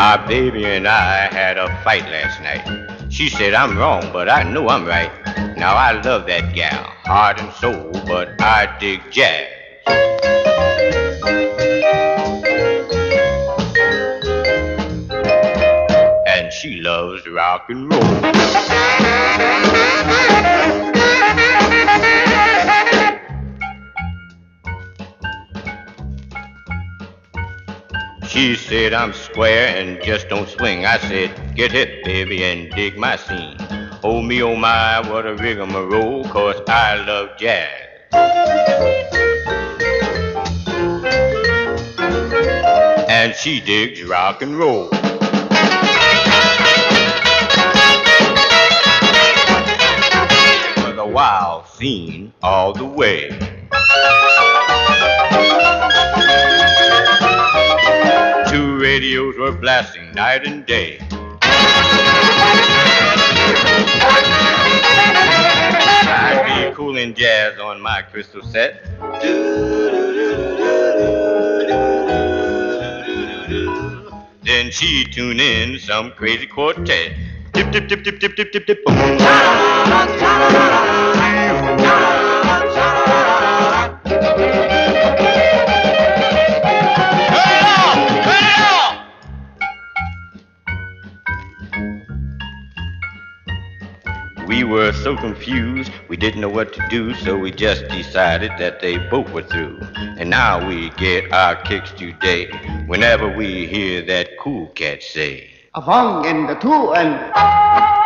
My baby and I had a fight last night. She said I'm wrong, but I know I'm right. Now I love that gal, heart and soul, but I dig jazz. And she loves rock and roll. She said I'm square and just don't swing. I said, get hip, baby, and dig my scene. Oh me, oh my, what a rigmarole, 'cause I love jazz. And she digs rock and roll. It was a wild scene all the way. Two radios were blasting night and day. I'd be cooling jazz on my crystal set. Then she'd tune in some crazy quartet. Dip, dip, dip, dip, dip, dip, dip, dip, boom. We were so confused, we didn't know what to do, so we just decided that they both were through. And now we get our kicks today whenever we hear that cool cat say, A one and a two and...